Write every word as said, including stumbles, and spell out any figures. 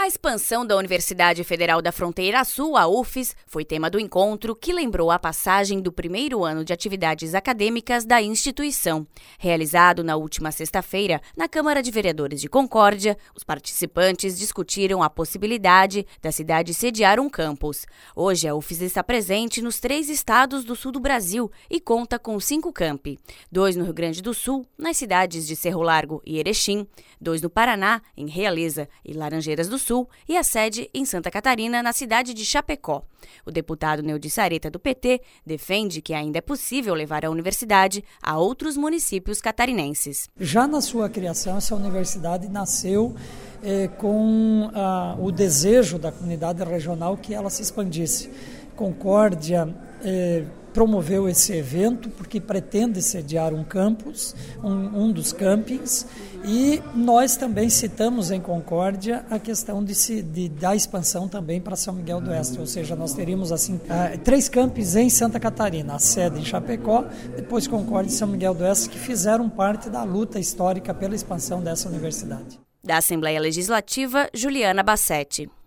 expansão da Universidade Federal da Fronteira Sul, a U F S, foi tema do encontro que lembrou a passagem do primeiro ano de atividades acadêmicas da instituição. Realizado na última sexta-feira, na Câmara de Vereadores de Concórdia, os participantes discutiram a possibilidade da cidade sediar um campus. Hoje, a U F S está presente nos três estados do sul do Brasil e conta com cinco campi. Dois no Rio Grande do Sul, nas cidades de Cerro Largo e Erechim, dois no Paraná, em Realeza e Laranjeiras do Sul, e a sede em Santa Catarina, na cidade de Chapecó. O deputado Neudi Sareta, do P T, defende que ainda é possível levar a universidade a outros municípios catarinenses. Já na sua criação, essa universidade nasceu eh, com ah, o desejo da comunidade regional que ela se expandisse. Concórdia eh, promoveu esse evento porque pretende sediar um campus, um, um dos campings, e nós também citamos em Concórdia a questão de, se, de da expansão também para São Miguel do Oeste, ou seja, nós teríamos assim uh, três campos em Santa Catarina, a sede em Chapecó, depois Concórdia e São Miguel do Oeste, que fizeram parte da luta histórica pela expansão dessa universidade. Da Assembleia Legislativa, Juliana Bassetti.